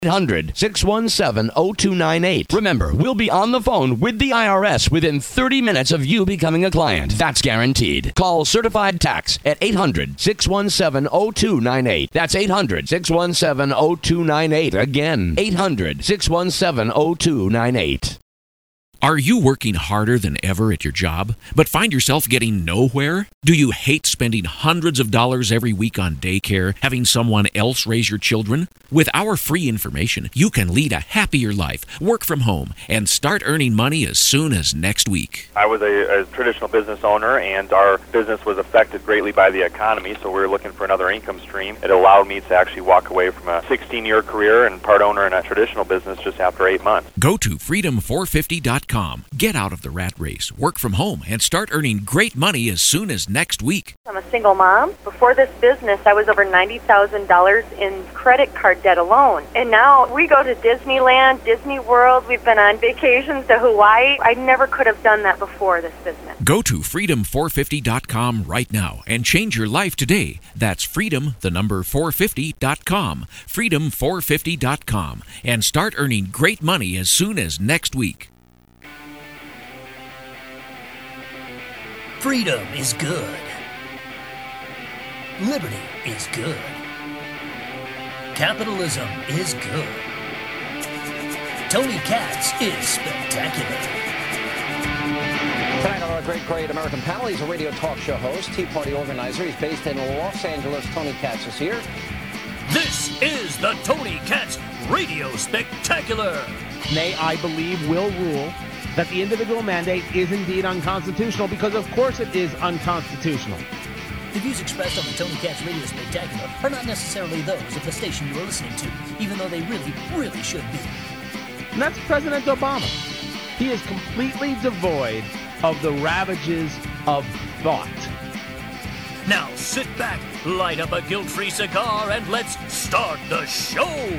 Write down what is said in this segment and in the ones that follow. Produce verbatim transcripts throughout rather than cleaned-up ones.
eight hundred, six one seven, zero two nine eight. Remember, we'll be on the phone with the I R S within thirty minutes of you becoming a client. That's guaranteed. Call Certified Tax at eight hundred, six one seven, zero two nine eight. That's eight hundred, six one seven, zero two nine eight. Again, eight hundred, six one seven, zero two nine eight. Are you working harder than ever at your job, but find yourself getting nowhere? Do you hate spending hundreds of dollars every week on daycare, having someone else raise your children? With our free information, you can lead a happier life, work from home, and start earning money as soon as next week. I was a, a traditional business owner, and our business was affected greatly by the economy, so we were looking for another income stream. It allowed me to actually walk away from a sixteen-year career and part owner in a traditional business just after eight months. Go to freedom four fifty dot com. Get out of the rat race, work from home, and start earning great money as soon as next week. I'm a single mom. Before this business, I was over ninety thousand dollars in credit card debt alone. And now we go to Disneyland, Disney World. We've been on vacations to Hawaii. I never could have done that before this business. Go to freedom four fifty dot com right now and change your life today. That's freedom, the number four fifty dot com. freedom four fifty dot com. And start earning great money as soon as next week. Freedom is good. Liberty is good. Capitalism is good. Tony Katz is spectacular. Tonight on our great, great American panel, he's a radio talk show host, Tea Party organizer. He's based in Los Angeles. Tony Katz is here. This is the Tony Katz Radio Spectacular. May I believe will rule that the individual mandate is indeed unconstitutional, because of course it is unconstitutional. The views expressed on the Tony Katz Radio Spectacular are not necessarily those of the station you are listening to, even though they really, really should be. And that's President Obama. He is completely devoid of the ravages of thought. Now sit back, light up a guilt-free cigar, and let's start the show!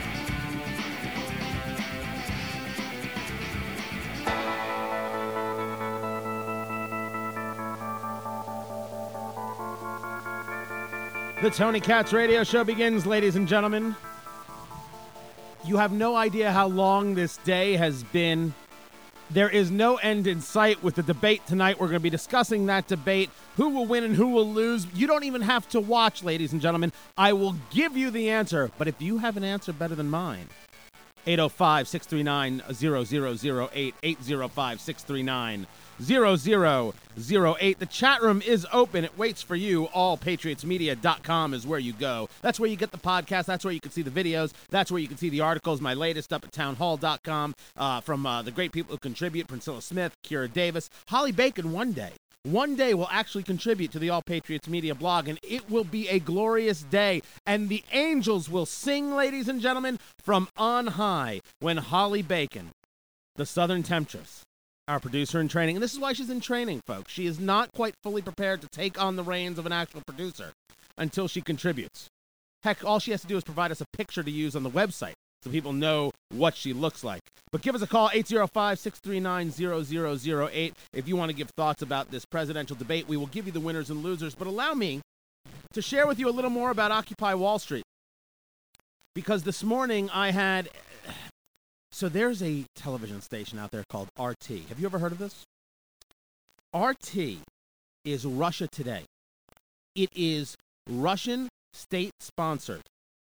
The Tony Katz Radio Show begins, ladies and gentlemen. You have no idea how long this day has been. There is no end in sight with the debate tonight. We're going to be discussing that debate, who will win and who will lose. You don't even have to watch, ladies and gentlemen. I will give you the answer, but if you have an answer better than mine, eight oh five, six three nine, zero zero zero eight, eight oh five, six three nine, zero zero zero eight. The chat room is open. It waits for you. all patriots media dot com is where you go. That's where you get the podcast. That's where you can see the videos. That's where you can see the articles. My latest up at town hall dot com uh, from uh, the great people who contribute, Priscilla Smith, Kira Davis. Holly Bacon one day. One day will actually contribute to the All Patriots Media blog, and it will be a glorious day. And the angels will sing, ladies and gentlemen, from on high when Holly Bacon, the Southern Temptress, our producer in training, and this is why she's in training, folks. She is not quite fully prepared to take on the reins of an actual producer until she contributes. Heck, all she has to do is provide us a picture to use on the website so people know what she looks like. But give us a call, eight oh five, six three nine, zero zero zero eight, if you want to give thoughts about this presidential debate. We will give you the winners and losers, but allow me to share with you a little more about Occupy Wall Street. Because this morning I had... So there's a television station out there called R T. Have you ever heard of this? R T is Russia Today. It is Russian state-sponsored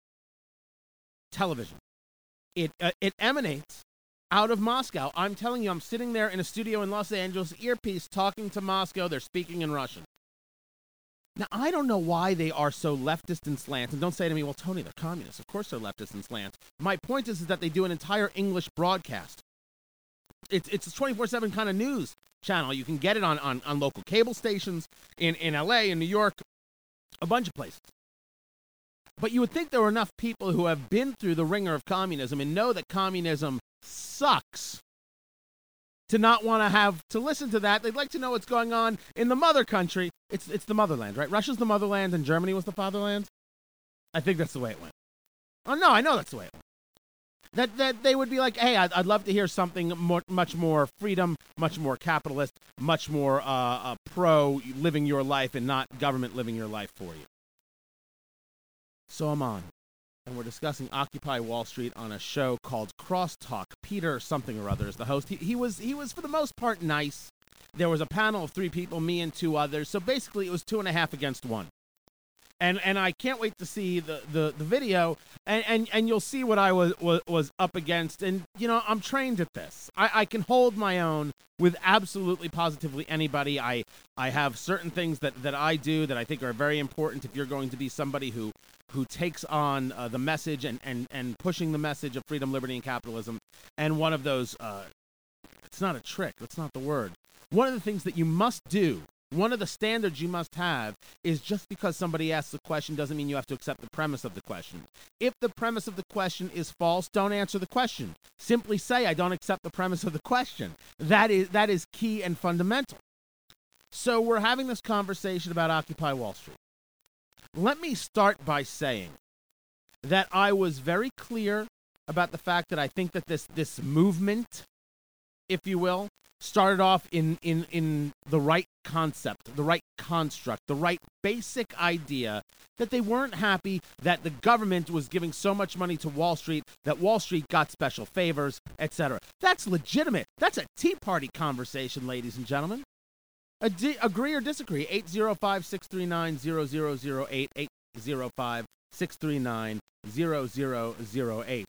television. It uh, it emanates out of Moscow. I'm telling you, I'm sitting there in a studio in Los Angeles, earpiece, talking to Moscow. They're speaking in Russian. Now, I don't know why they are so leftist and slant. And don't say to me, well, Tony, they're communists. Of course they're leftist and slant. My point is, is that they do an entire English broadcast. It's it's a twenty-four seven kind of news channel. You can get it on, on, on local cable stations in, in L A, in New York, a bunch of places. But you would think there were enough people who have been through the ringer of communism and know that communism sucks to not want to have to listen to that. They'd like to know what's going on in the mother country. It's it's the motherland, right? Russia's the motherland and Germany was the fatherland. I think that's the way it went. Oh, no, I know that's the way it went. That that they would be like, hey, I'd, I'd love to hear something more, much more freedom, much more capitalist, much more uh, uh, pro living your life and not government living your life for you. So I'm on. and we're discussing Occupy Wall Street on a show called Crosstalk. Peter something or other is the host. He, he was he was for the most part nice. There was a panel of three people, me and two others. So basically, it was two and a half against one. And and I can't wait to see the, the, the video, and, and, and you'll see what I was, was was up against. And, you know, I'm trained at this. I, I can hold my own with absolutely positively anybody. I I have certain things that, that I do that I think are very important if you're going to be somebody who, who takes on uh, the message and, and, and pushing the message of freedom, liberty, and capitalism. And one of those, uh, it's not a trick, that's not the word. One of the things that you must do, one of the standards you must have, is just because somebody asks a question doesn't mean you have to accept the premise of the question. If the premise of the question is false, don't answer the question. Simply say, I don't accept the premise of the question. That is that is key and fundamental. So we're having this conversation about Occupy Wall Street. Let me start by saying that I was very clear about the fact that I think that this this movement, if you will, started off in, in, in the right concept, the right construct, the right basic idea that they weren't happy that the government was giving so much money to Wall Street that Wall Street got special favors, et cetera. That's legitimate. That's a Tea Party conversation, ladies and gentlemen. Adi- agree or disagree? eight zero five, six three nine, zero zero zero eight, eight zero five, six three nine, zero zero zero eight.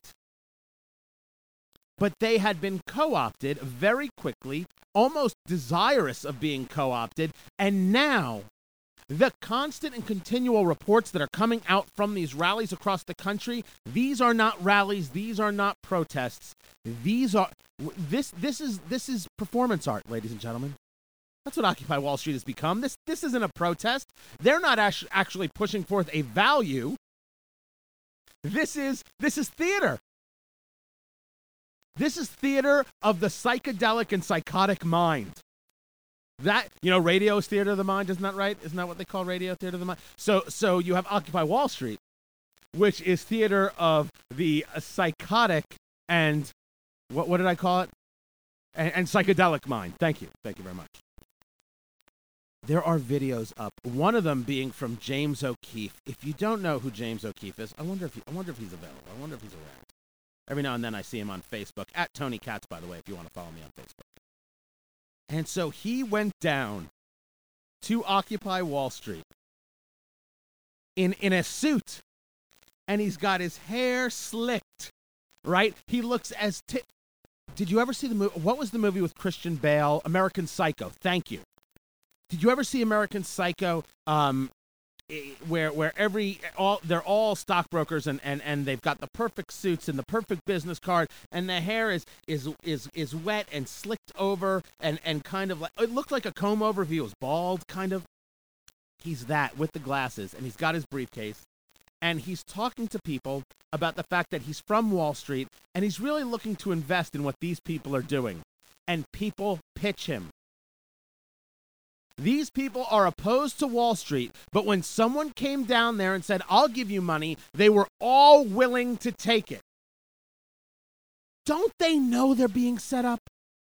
But they had been co-opted very quickly, almost desirous of being co-opted, and now the constant and continual reports that are coming out from these rallies across the country, these are not rallies, these are not protests, these are, this this is this is performance art, ladies and gentlemen. That's what Occupy Wall Street has become. This this isn't a protest. They're not actually pushing forth a value. This is this is theater. This is theater of the psychedelic and psychotic mind. That, you know, radio is theater of the mind, isn't that right? Isn't that what they call radio, theater of the mind? So so you have Occupy Wall Street, which is theater of the uh, psychotic and, what what did I call it? And, and psychedelic mind. Thank you. Thank you very much. There are videos up, one of them being from James O'Keefe. If you don't know who James O'Keefe is, I wonder if he, I wonder if he's available. I wonder if he's around. Every now and then I see him on Facebook, at Tony Katz, by the way, if you want to follow me on Facebook. And so he went down to Occupy Wall Street in, in a suit, and he's got his hair slicked, right? He looks as... T- Did you ever see the movie? What was the movie with Christian Bale? American Psycho. Thank you. Did you ever see American Psycho? Um... where where every all they're all stockbrokers and, and, and they've got the perfect suits and the perfect business card, and the hair is is is, is wet and slicked over and, and kind of like, it looked like a comb over if he was bald, kind of. He's that with the glasses, and he's got his briefcase, and he's talking to people about the fact that he's from Wall Street and he's really looking to invest in what these people are doing, and people pitch him. These people are opposed to Wall Street, but when someone came down there and said, I'll give you money, they were all willing to take it. Don't they know they're being set up?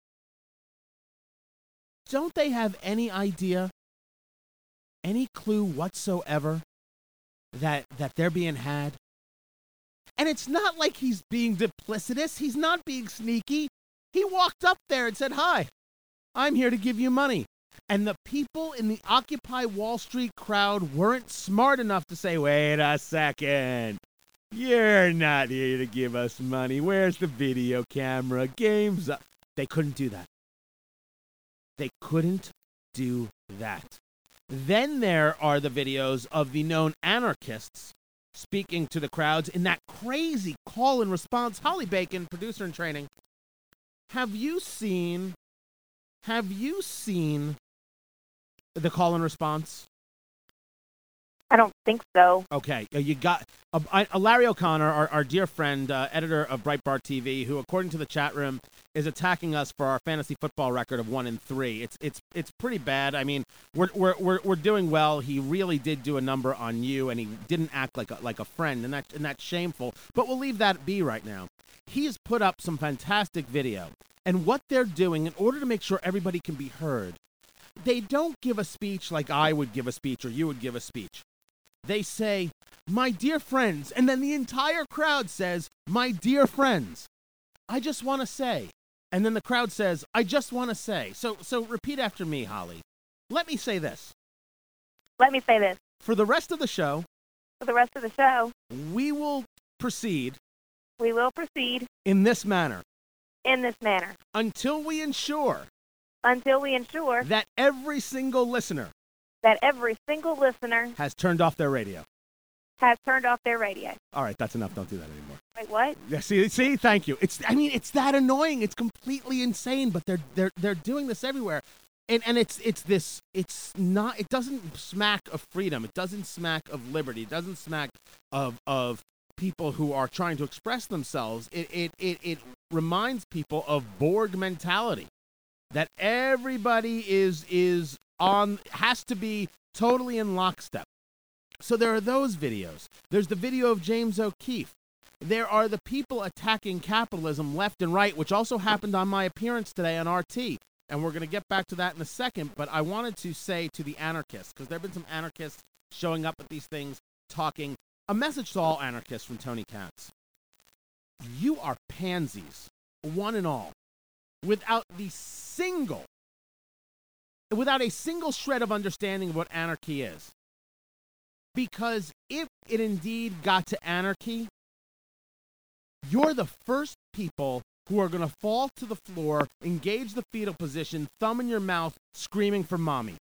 Don't they have any idea, any clue whatsoever that that they're being had? And it's not like he's being duplicitous. He's not being sneaky. He walked up there and said, hi, I'm here to give you money. And the people in the Occupy Wall Street crowd weren't smart enough to say, wait a second, you're not here to give us money. Where's the video camera? Game's up. They couldn't do that. They couldn't do that. Then there are the videos of the known anarchists speaking to the crowds in that crazy call and response. Holly Bacon, producer in training. Have you seen, have you seen the call and response? I don't think so. Okay, you got uh, uh, Larry O'Connor, our, our dear friend, uh, editor of Breitbart T V, who, according to the chat room, is attacking us for our fantasy football record of one and three. It's it's it's pretty bad. I mean, we're we're we're we're doing well. He really did do a number on you, and he didn't act like a like a friend, and that and that's shameful. But we'll leave that be right now. He's put up some fantastic video, and what they're doing in order to make sure everybody can be heard, they don't give a speech like I would give a speech or you would give a speech. they say, "My dear friends," and then the entire crowd says, "My dear friends, I just want to say," and then the crowd says, "I just want to say." So, so repeat after me, Holly. Let me say this. Let me say this. For the rest of the show, For the rest of the show, we will proceed we will proceed in this manner in this manner until we ensure until we ensure that every single listener that every single listener has turned off their radio. has turned off their radio. All right, that's enough. Don't do that anymore. Wait, what? Yeah, see, see, thank you. It's, I mean, it's that annoying. It's completely insane, but they're they're they're doing this everywhere, and and it's it's this. It's not. It doesn't smack of freedom. It doesn't smack of liberty. It doesn't smack of of people who are trying to express themselves. It it it it reminds people of Borg mentality, that everybody is is on has to be totally in lockstep. So there are those videos. There's the video of James O'Keefe. There are the people attacking capitalism left and right, which also happened on my appearance today on R T. And we're going to get back to that in a second. But I wanted to say to the anarchists, because there have been some anarchists showing up at these things, talking, a message to all anarchists from Tony Katz. You are pansies, one and all, without the single, without a single shred of understanding of what anarchy is. Because if it indeed got to anarchy, you're the first people who are going to fall to the floor, engage the fetal position, thumb in your mouth, screaming for mommy.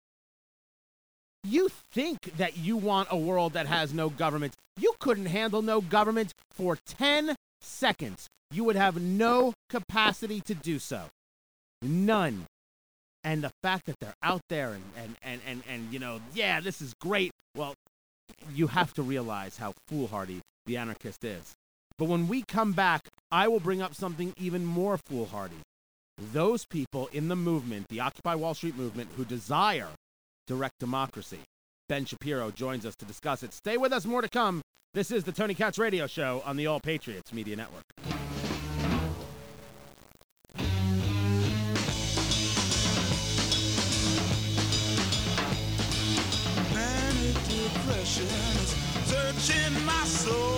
You think that you want a world that has no government. You couldn't handle no government for ten seconds. You would have no capacity to do so. None. And the fact that they're out there and, and, and, and, and, you know, yeah, this is great. Well, you have to realize how foolhardy the anarchist is. But when we come back, I will bring up something even more foolhardy. Those people in the movement, the Occupy Wall Street movement, who desire direct democracy. Ben Shapiro joins us to discuss it. Stay with us, more to come. This is the Tony Katz Radio Show on the All Patriots Media Network. Searching my soul.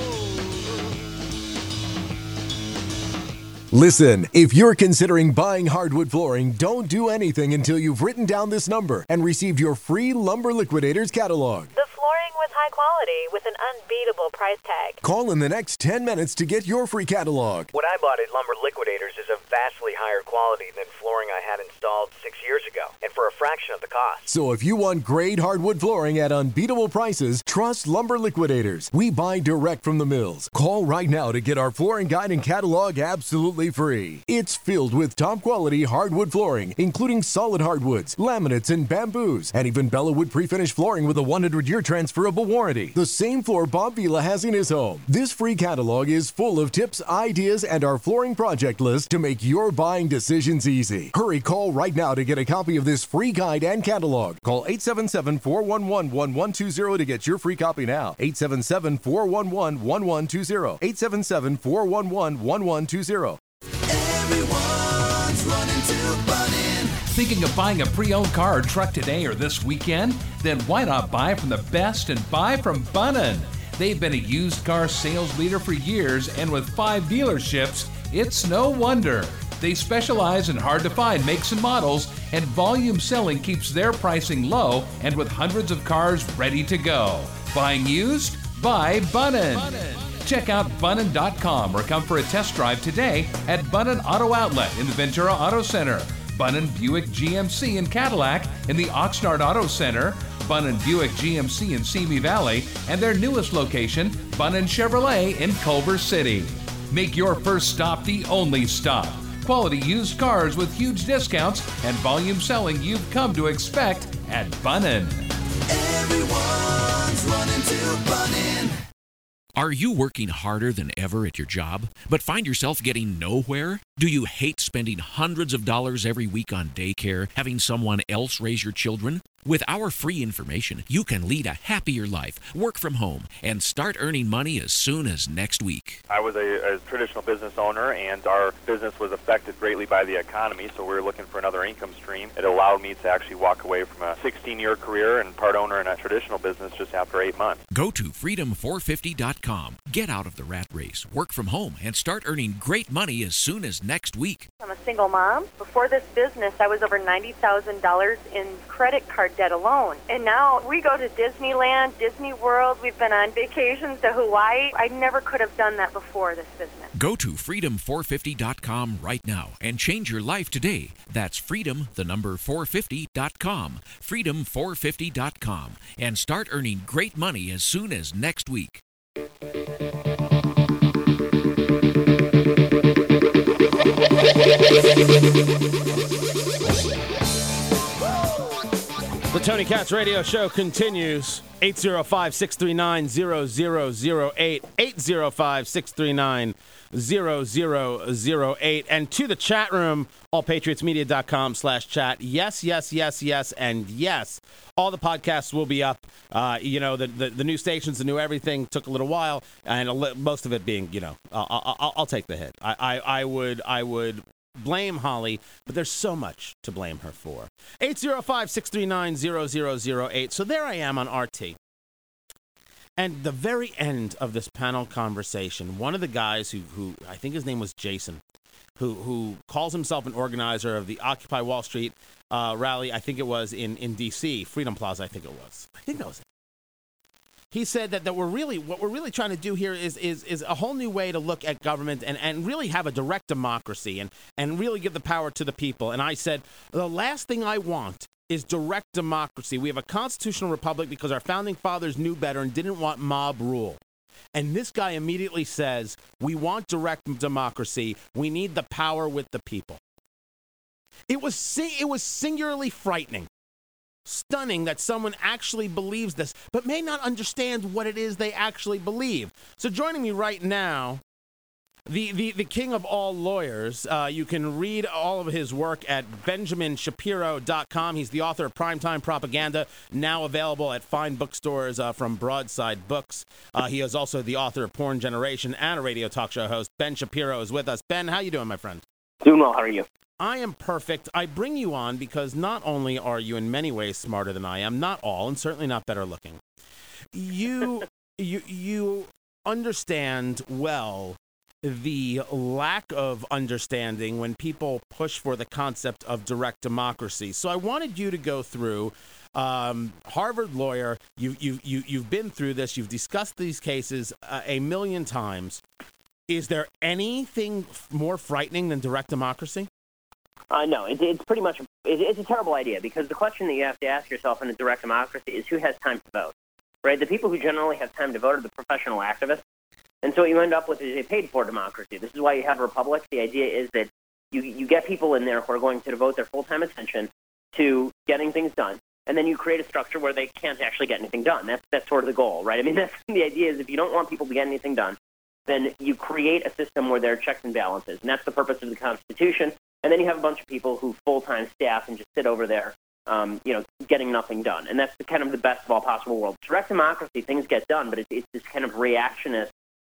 Listen, if you're considering buying hardwood flooring, don't do anything until you've written down this number and received your free Lumber Liquidators catalog. The flooring was high quality with an unbeatable price tag. Call in the next ten minutes to get your free catalog. What I bought at Lumber Liquidators is of vastly higher quality than flooring I had installed six years ago, and for a fraction of the cost. So if you want great hardwood flooring at unbeatable prices, trust Lumber Liquidators. We buy direct from the mills. Call right now to get our flooring guide and catalog absolutely free. It's filled with top quality hardwood flooring, including solid hardwoods, laminates, and bamboos, and even Bellawood pre-finished flooring with a one hundred year transferable warranty. The same floor Bob Vila has in his home. This free catalog is full of tips, ideas, and our flooring project list to make your buying decisions easy. Hurry, call right now to get a copy of this free guide and catalog. Call eight seven seven, four one one, one one two zero to get your free copy now. eight seven seven, four one one, one one two zero. eight seven seven, four one one, one one two zero. Everyone's running to Bunnin'. Thinking of buying a pre-owned car or truck today or this weekend? Then why not buy from the best and buy from Bunnin'? They've been a used car sales leader for years, and with five dealerships, it's no wonder. They specialize in hard-to-find makes and models, and volume selling keeps their pricing low and with hundreds of cars ready to go. Buying used? Buy Bunnin'. Bunnin'. Check out bunnin dot com or come for a test drive today at Bunnin Auto Outlet in the Ventura Auto Center, Bunnin Buick G M C in Cadillac in the Oxnard Auto Center, Bunnin Buick G M C in Simi Valley, and their newest location, Bunnin Chevrolet in Culver City. Make your first stop the only stop. Quality used cars with huge discounts and volume selling you've come to expect at Bunnin'. Everyone's running to Bunnin'. Are you working harder than ever at your job, but find yourself getting nowhere? Do you hate spending hundreds of dollars every week on daycare, having someone else raise your children? With our free information, you can lead a happier life, work from home, and start earning money as soon as next week. I was a, a traditional business owner, and our business was affected greatly by the economy, so we were looking for another income stream. It allowed me to actually walk away from a sixteen-year career and part owner in a traditional business just after eight months. Go to freedom four fifty dot com. Get out of the rat race, work from home, and start earning great money as soon as next week. I'm a single mom. Before this business, I was over ninety thousand dollars in credit card debt alone. And now we go to Disneyland, Disney World. We've been on vacations to Hawaii. I never could have done that before this business. Go to freedom four fifty dot com right now and change your life today. That's freedom, the number four fifty dot com. freedom four fifty dot com. And start earning great money as soon as next week. The Tony Katz Radio Show continues. eight oh five, six three nine, zero zero zero eight. eight oh five, six three nine, zero zero zero eight. And to the chat room, all patriots media dot com slash chat. Yes, yes, yes, yes, and yes. All the podcasts will be up. Uh, you know, the, the the new stations, the new everything took a little while, and a li- most of it being, you know, uh, I'll, I'll take the hit. I, I, I would, I would. blame Holly, but there's so much to blame her for. eight oh five, six three nine, zero zero zero eight. So there I am on R T. And the very end of this panel conversation, one of the guys who, who I think his name was Jason, who who calls himself an organizer of the Occupy Wall Street uh, rally, I think it was in, in D C, Freedom Plaza, I think it was. I think that was it. He said that, that we're really what we're really trying to do here is is is a whole new way to look at government and, and really have a direct democracy and, and really give the power to the people. And I said, the last thing I want is direct democracy. We have a constitutional republic because our founding fathers knew better and didn't want mob rule. And this guy immediately says, we want direct democracy. We need the power with the people. It was it was singularly frightening. Stunning that someone actually believes this, but may not understand what it is they actually believe. So joining me right now, the the, the king of all lawyers. Uh, you can read all of his work at benjamin shapiro dot com. He's the author of Primetime Propaganda, now available at fine bookstores uh, from Broadside Books. Uh, he is also the author of Porn Generation and a radio talk show host. Ben Shapiro is with us. Ben, how you doing, my friend? Doing well. How are you? I am perfect. I bring you on because not only are you in many ways smarter than I am, not all, and certainly not better looking, you you you understand well the lack of understanding when people push for the concept of direct democracy. So I wanted you to go through, um, Harvard lawyer, you, you, you, you've been through this, you've discussed these cases uh, a million times. Is there anything more frightening than direct democracy? Uh, no, it, it's pretty much, it, it's a terrible idea because the question that you have to ask yourself in a direct democracy is who has time to vote, right? The people who generally have time to vote are the professional activists. And so what you end up with is a paid-for democracy. This is why you have a republic. The idea is that you, you get people in there who are going to devote their full-time attention to getting things done, and then you create a structure where they can't actually get anything done. That's, that's sort of the goal, right? I mean, that's, the idea is if you don't want people to get anything done, then you create a system where there are checks and balances, and that's the purpose of the Constitution. And then you have a bunch of people who full-time staff and just sit over there, um, you know, getting nothing done. And that's the, kind of the best of all possible worlds. Direct democracy, things get done, but it's, it's this kind of reactionist,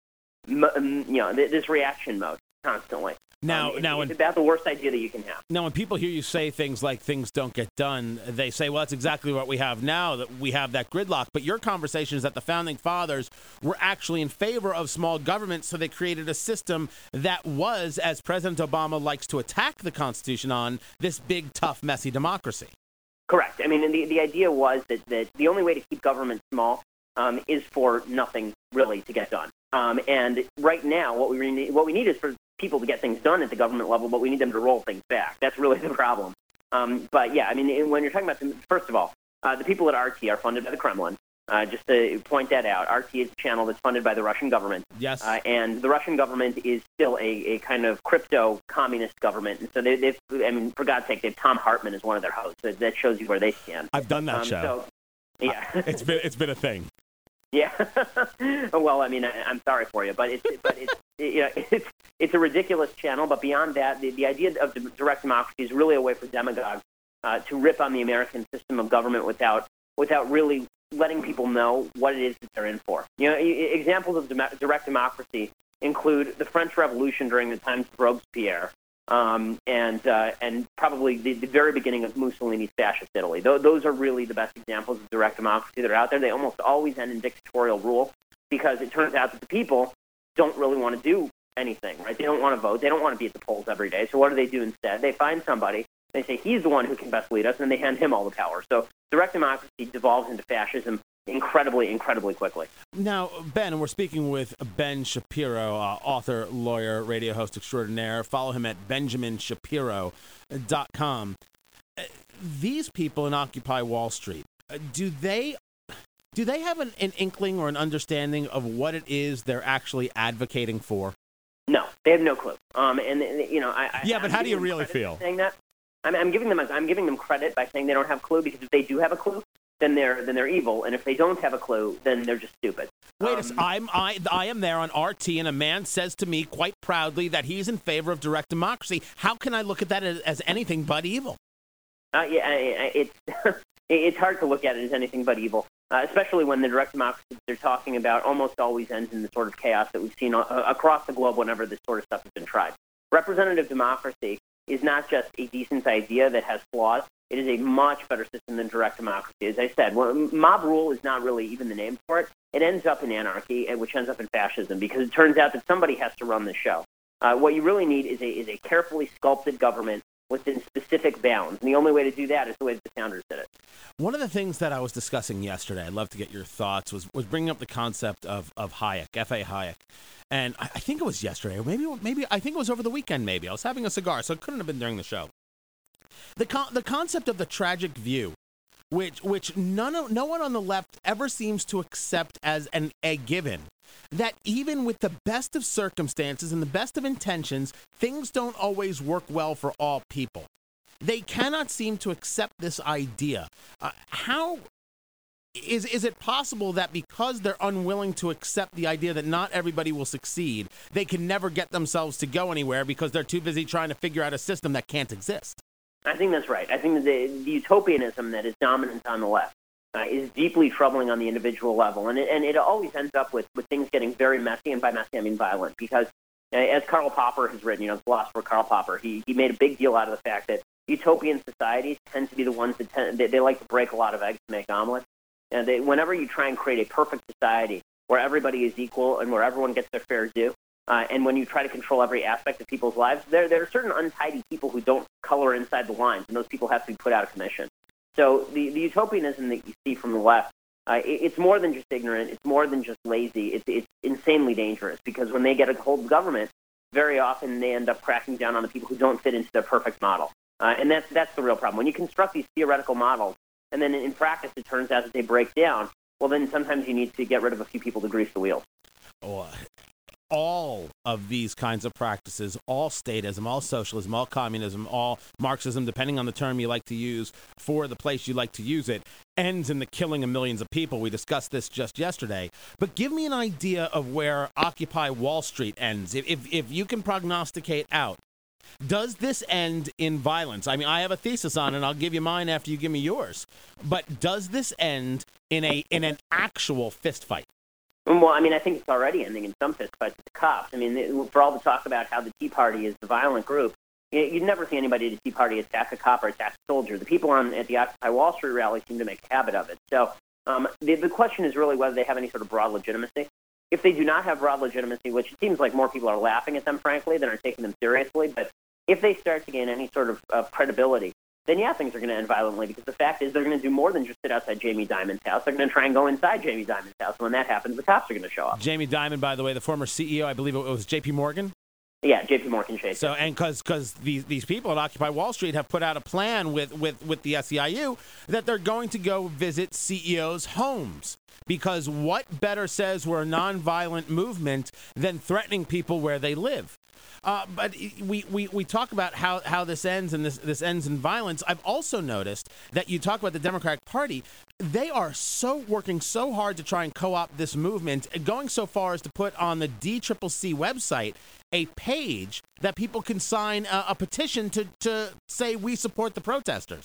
you know, this reaction mode constantly. Now, um, it's, now, it's when, about the worst idea that you can have. Now, when people hear you say things like things don't get done, they say, well, that's exactly what we have now, that we have that gridlock. But your conversation is that the Founding Fathers were actually in favor of small government, so they created a system that was, as President Obama likes to attack the Constitution on, this big, tough, messy democracy. Correct. I mean, the, the idea was that, that the only way to keep government small um, is for nothing really to get done. Um, and right now, what we need, what we need is for people to get things done at the government level, but we need them to roll things back. That's really the problem. Um, but yeah, I mean, when you're talking about, the, first of all, uh, the people at R T are funded by the Kremlin. Uh, just to point that out, R T is a channel that's funded by the Russian government. Yes. Uh, and the Russian government is still a, a kind of crypto-communist government. And so they, they've, I mean, for God's sake, they've Tom Hartman as one of their hosts. That, that shows you where they stand. I've done that um, show. So, yeah. it's been it's been a thing. Yeah. Well, I mean, I, I'm sorry for you, but it's but it's it, you know, it's it's a ridiculous channel. But beyond that, the, the idea of direct democracy is really a way for demagogues uh, to rip on the American system of government without without really letting people know what it is that they're in for. You know, examples of dem- direct democracy include the French Revolution during the times of Robespierre, um, and uh, and probably the, the very beginning of Mussolini's fascist Italy. Th- those are really the best examples of direct democracy that are out there. They almost always end in dictatorial rule because it turns out that the people don't really want to do anything, right? They don't want to vote. They don't want to be at the polls every day. So what do they do instead? They find somebody. They say he's the one who can best lead us, and they hand him all the power. So direct democracy devolves into fascism incredibly, incredibly quickly. Now, Ben, we're speaking with Ben Shapiro, uh, author, lawyer, radio host extraordinaire. Follow him at benjamin shapiro dot com. Uh, these people in Occupy Wall Street, uh, do they do they have an, an inkling or an understanding of what it is they're actually advocating for? No, they have no clue. Um, and you know, I, yeah, I, but I'm how do you really feel? Saying that, I'm, I'm giving them I'm giving them credit by saying they don't have a clue, because if they do have a clue, then they're then they're evil, and if they don't have a clue, then they're just stupid. Wait, um, a, I'm I I am there on R T, and a man says to me quite proudly that he's in favor of direct democracy. How can I look at that as, as anything but evil? Uh, yeah, it's it's hard to look at it as anything but evil, uh, especially when the direct democracy they're talking about almost always ends in the sort of chaos that we've seen uh, across the globe whenever this sort of stuff has been tried. Representative democracy is not just a decent idea that has flaws. It is a much better system than direct democracy. As I said, well, mob rule is not really even the name for it. It ends up in anarchy, which ends up in fascism, because it turns out that somebody has to run the show. Uh, what you really need is a is a carefully sculpted government within specific bounds. And the only way to do that is the way that the founders did it. One of the things that I was discussing yesterday, I'd love to get your thoughts, was, was bringing up the concept of, of Hayek, F A Hayek. And I, I think it was yesterday, or maybe, maybe I think it was over the weekend maybe. I was having a cigar, so it couldn't have been during the show. The con- the concept of the tragic view, which which none of, no one on the left ever seems to accept as an a given, that even with the best of circumstances and the best of intentions, things don't always work well for all people. They cannot seem to accept this idea. Uh, how is is it possible that because they're unwilling to accept the idea that not everybody will succeed, they can never get themselves to go anywhere because they're too busy trying to figure out a system that can't exist? I think that's right. I think that the, the utopianism that is dominant on the left uh, is deeply troubling on the individual level. And it, and it always ends up with, with things getting very messy, and by messy I mean violent, because uh, as Karl Popper has written, you know, the philosopher Karl Popper, he, he made a big deal out of the fact that utopian societies tend to be the ones that tend, they, they like to break a lot of eggs to make omelets. And they, whenever you try and create a perfect society where everybody is equal and where everyone gets their fair due, Uh, and when you try to control every aspect of people's lives, there, there are certain untidy people who don't color inside the lines, and those people have to be put out of commission. So the, the utopianism that you see from the left, uh, it, it's more than just ignorant. It's more than just lazy. It's, it's insanely dangerous, because when they get a hold of government, very often they end up cracking down on the people who don't fit into their perfect model. Uh, and that's, that's the real problem. When you construct these theoretical models, and then in practice it turns out that they break down, well, then sometimes you need to get rid of a few people to grease the wheels. Oh, all of these kinds of practices, all statism, all socialism, all communism, all Marxism, depending on the term you like to use for the place you like to use it, ends in the killing of millions of people. We discussed this just yesterday. But give me an idea of where Occupy Wall Street ends. If, if, if you can prognosticate out, does this end in violence? I mean, I have a thesis on it, and I'll give you mine after you give me yours. But does this end in a in an actual fist fight? Well, I mean, I think it's already ending in some fistfights with the cops. I mean, for all the talk about how the Tea Party is the violent group, you'd never see anybody at the Tea Party attack a cop or attack a soldier. The people on at the Occupy Wall Street rally seem to make a habit of it. So um, the, the question is really whether they have any sort of broad legitimacy. If they do not have broad legitimacy, which it seems like more people are laughing at them, frankly, than are taking them seriously, but if they start to gain any sort of uh, credibility, then yeah, things are going to end violently, because the fact is they're going to do more than just sit outside Jamie Dimon's house. They're going to try and go inside Jamie Dimon's house. And when that happens, the cops are going to show up. Jamie Dimon, by the way, the former C E O, I believe it was J P Morgan? Yeah, J P Morgan Chase. So, and because because these these people at Occupy Wall Street have put out a plan with, with, with the S E I U that they're going to go visit C E Os' homes. Because what better says we're a nonviolent movement than threatening people where they live? Uh, but we, we, we talk about how, how this ends, and this, this ends in violence. I've also noticed that you talk about the Democratic Party. They are so working so hard to try and co-opt this movement, going so far as to put on the D C C C website a page that people can sign a, a petition to, to say we support the protesters.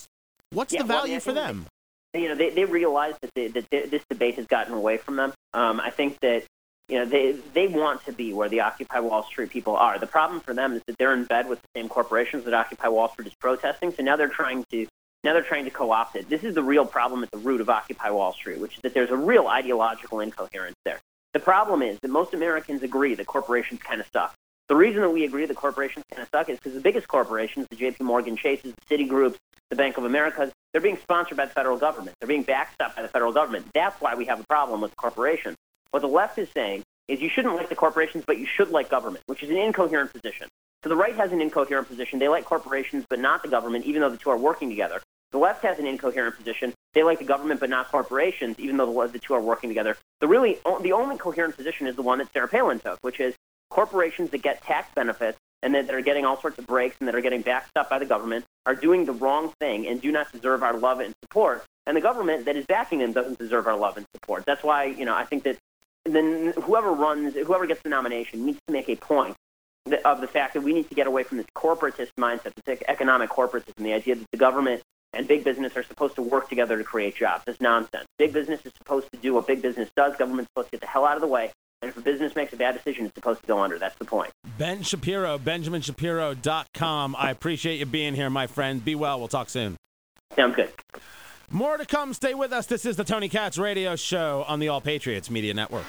What's Yeah, the well, I value mean, I for think them? that, You know, they, they realize that, they, that they, this debate has gotten away from them. Um, I think that, you know, they they want to be where the Occupy Wall Street people are. The problem for them is that they're in bed with the same corporations that Occupy Wall Street is protesting. So now they're trying to now they're trying to co-opt it. This is the real problem at the root of Occupy Wall Street, which is that there's a real ideological incoherence there. The problem is that most Americans agree that corporations kind of suck. The reason that we agree that corporations kind of suck is because the biggest corporations, the J P Morgan Chases, the Citigroups, the Bank of America, they're being sponsored by the federal government. They're being backstopped by the federal government. That's why we have a problem with corporations. What the left is saying is you shouldn't like the corporations, but you should like government, which is an incoherent position. So the right has an incoherent position. They like corporations, but not the government, even though the two are working together. The left has an incoherent position. They like the government, but not corporations, even though the, the two are working together. The really the only coherent position is the one that Sarah Palin took, which is corporations that get tax benefits and that are getting all sorts of breaks and that are getting backstopped by the government are doing the wrong thing and do not deserve our love and support. And the government that is backing them doesn't deserve our love and support. That's why, you know, I think that then whoever runs, whoever gets the nomination needs to make a point of the fact that we need to get away from this corporatist mindset, this economic corporatism, the idea that the government and big business are supposed to work together to create jobs. That's nonsense. Big business is supposed to do what big business does. Government's supposed to get the hell out of the way. And if a business makes a bad decision, it's supposed to go under. That's the point. Ben Shapiro, benjamin shapiro dot com. I appreciate you being here, my friend. Be well. We'll talk soon. Sounds good. More to come. Stay with us. This is the Tony Katz Radio Show on the All Patriots Media Network.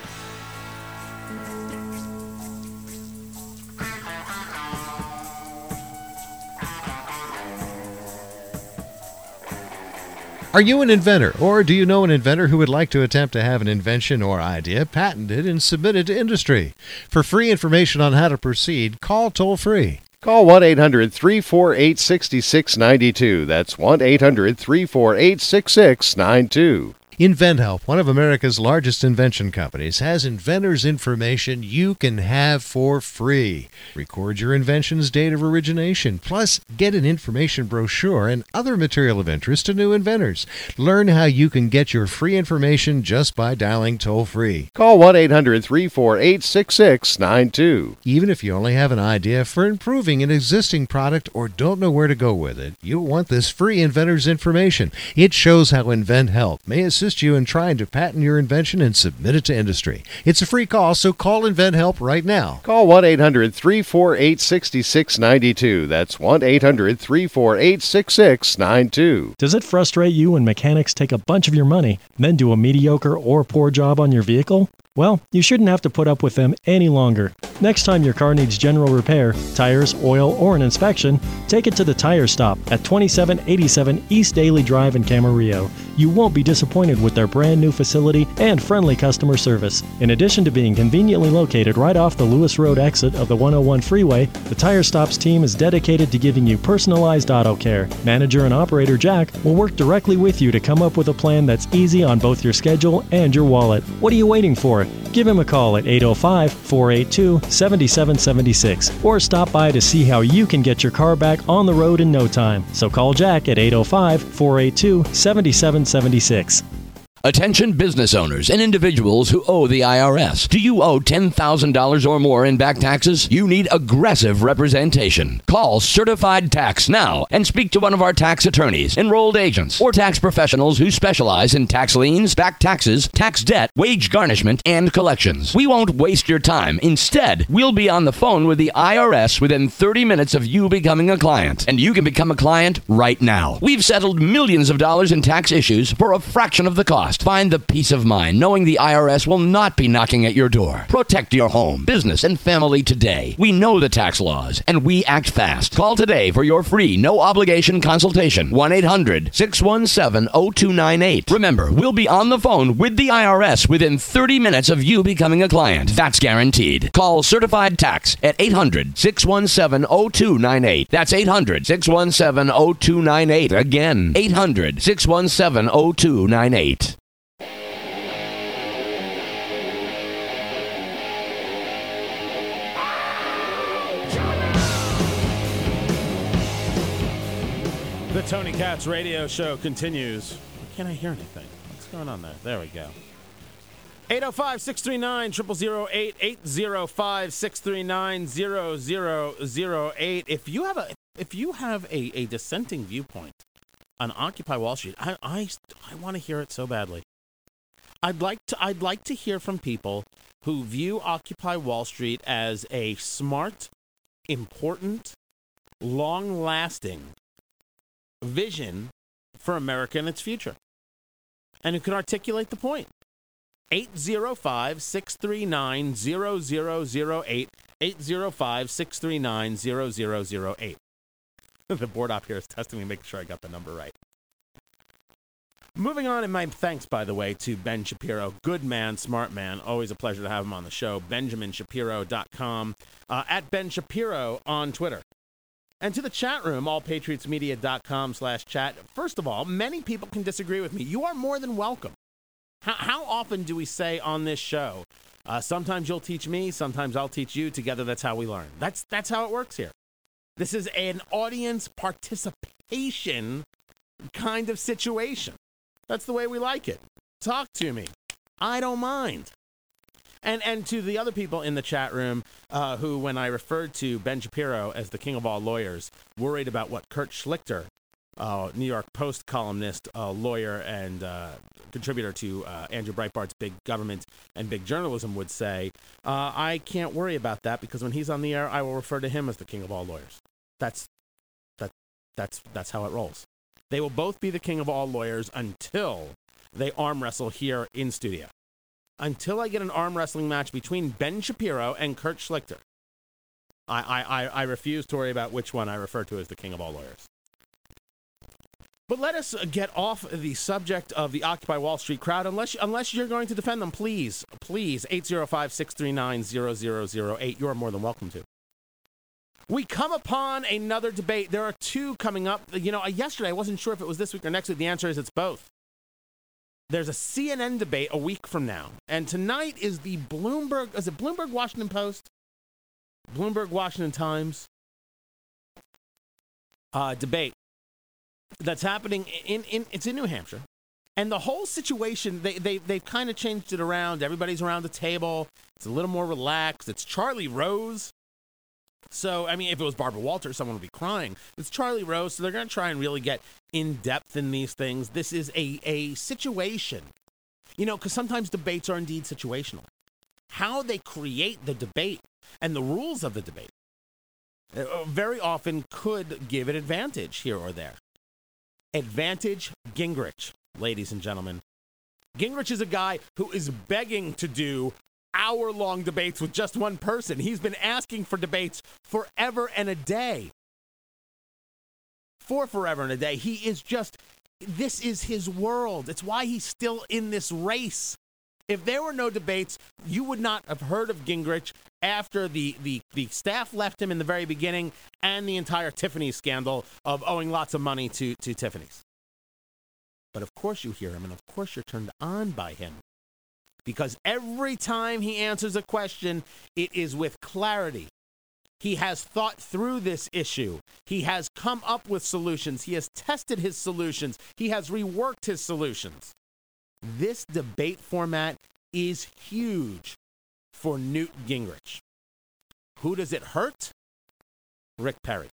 Are you an inventor, or do you know an inventor who would like to attempt to have an invention or idea patented and submitted to industry? For free information on how to proceed, call toll-free. Call one eight hundred three four eight six six nine two. That's one eight hundred three four eight six six nine two. InventHelp, one of America's largest invention companies, has inventors' information you can have for free. Record your invention's date of origination, plus get an information brochure and other material of interest to new inventors. Learn how you can get your free information just by dialing toll-free. Call one eight hundred three four eight six six nine two. Even if you only have an idea for improving an existing product or don't know where to go with it, you'll want this free inventor's information. It shows how InventHelp may assist you in trying to patent your invention and submit it to industry. It's a free call, so call InventHelp right now. Call one eight hundred three four eight six six nine two. That's one eight hundred three four eight six six nine two. Does it frustrate you when mechanics take a bunch of your money, then do a mediocre or poor job on your vehicle? Well, you shouldn't have to put up with them any longer. Next time your car needs general repair, tires, oil, or an inspection, take it to the Tire Stop at twenty-seven eighty-seven East Daily Drive in Camarillo. You won't be disappointed with their brand new facility and friendly customer service. In addition to being conveniently located right off the Lewis Road exit of the one oh one freeway, the Tire Stop's team is dedicated to giving you personalized auto care. Manager and operator Jack will work directly with you to come up with a plan that's easy on both your schedule and your wallet. What are you waiting for? Give him a call at eight oh five, four eight two, seven seven seven six or stop by to see how you can get your car back on the road in no time. So call Jack at eight oh five, four eight two, seven seven seven six. Attention business owners and individuals who owe the I R S. Do you owe ten thousand dollars or more in back taxes? You need aggressive representation. Call Certified Tax now and speak to one of our tax attorneys, enrolled agents, or tax professionals who specialize in tax liens, back taxes, tax debt, wage garnishment, and collections. We won't waste your time. Instead, we'll be on the phone with the I R S within thirty minutes of you becoming a client. And you can become a client right now. We've settled millions of dollars in tax issues for a fraction of the cost. Find the peace of mind knowing the I R S will not be knocking at your door. Protect your home, business, and family today. We know the tax laws, and we act fast. Call today for your free, no-obligation consultation. one eight hundred six one seven oh two nine eight. Remember, we'll be on the phone with the I R S within thirty minutes of you becoming a client. That's guaranteed. Call Certified Tax at eight hundred six one seven oh two nine eight. That's eight hundred six one seven oh two nine eight. Again, eight hundred six one seven oh two nine eight. The Tony Katz Radio Show continues. Why can't I hear anything? What's going on there? There we go. eight oh five, six three nine, zero zero zero eight, eight oh five, six three nine, zero zero zero eight. If you have a if you have a, a dissenting viewpoint on Occupy Wall Street, I I, I want to hear it so badly. I'd like to I'd like to hear from people who view Occupy Wall Street as a smart, important, long-lasting vision for America and its future, and who can articulate the point. eight zero five, six three nine, zero zero zero eight, eight zero five, six three nine, zero zero zero eight. The board op here is testing me, making sure I got the number right. Moving on, and my thanks, by the way, to Ben Shapiro. Good man, smart man. Always a pleasure to have him on the show. benjamin shapiro dot com, uh, at Ben Shapiro on Twitter. And to the chat room, all patriots media dot com slash chat. First of all, many people can disagree with me. You are more than welcome. How, how often do we say on this show, uh, sometimes you'll teach me, sometimes I'll teach you. Together, that's how we learn. That's, that's how it works here. This is an audience participation kind of situation. That's the way we like it. Talk to me. I don't mind. And and to the other people in the chat room uh, who, when I referred to Ben Shapiro as the king of all lawyers, worried about what Kurt Schlichter, uh, New York Post columnist, uh, lawyer, and uh, contributor to uh, Andrew Breitbart's Big Government and Big Journalism would say, uh, I can't worry about that because when he's on the air, I will refer to him as the king of all lawyers. That's that that's that's how it rolls. They will both be the king of all lawyers until they arm wrestle here in studio. Until I get an arm wrestling match between Ben Shapiro and Kurt Schlichter, I, I, I refuse to worry about which one I refer to as the king of all lawyers. But let us get off the subject of the Occupy Wall Street crowd, unless, unless you're going to defend them, please, please, eight zero five, six three nine, zero zero zero eight. You are more than welcome to. We come upon another debate. There are two coming up. You know, yesterday I wasn't sure if it was this week or next week. The answer is it's both. There's a C N N debate a week from now. And tonight is the Bloomberg, is it Bloomberg Washington Post? Bloomberg Washington Times uh, debate that's happening in, in, it's in New Hampshire. And the whole situation, they, they, they've kind of changed it around. Everybody's around the table. It's a little more relaxed. It's Charlie Rose. So, I mean, if it was Barbara Walters, someone would be crying. It's Charlie Rose, so they're going to try and really get in-depth in these things. This is a, a situation, you know, because sometimes debates are indeed situational. How they create the debate and the rules of the debate uh, very often could give an advantage here or there. Advantage Gingrich, ladies and gentlemen. Gingrich is a guy who is begging to do hour-long debates with just one person. He's been asking for debates forever and a day. For forever and a day. He is just, this is his world. It's why he's still in this race. If there were no debates, you would not have heard of Gingrich after the, the, the staff left him in the very beginning and the entire Tiffany's scandal of owing lots of money to, to Tiffany's. But of course you hear him, and of course you're turned on by him. Because every time he answers a question, it is with clarity. He has thought through this issue. He has come up with solutions. He has tested his solutions. He has reworked his solutions. This debate format is huge for Newt Gingrich. Who does it hurt? Rick Perry.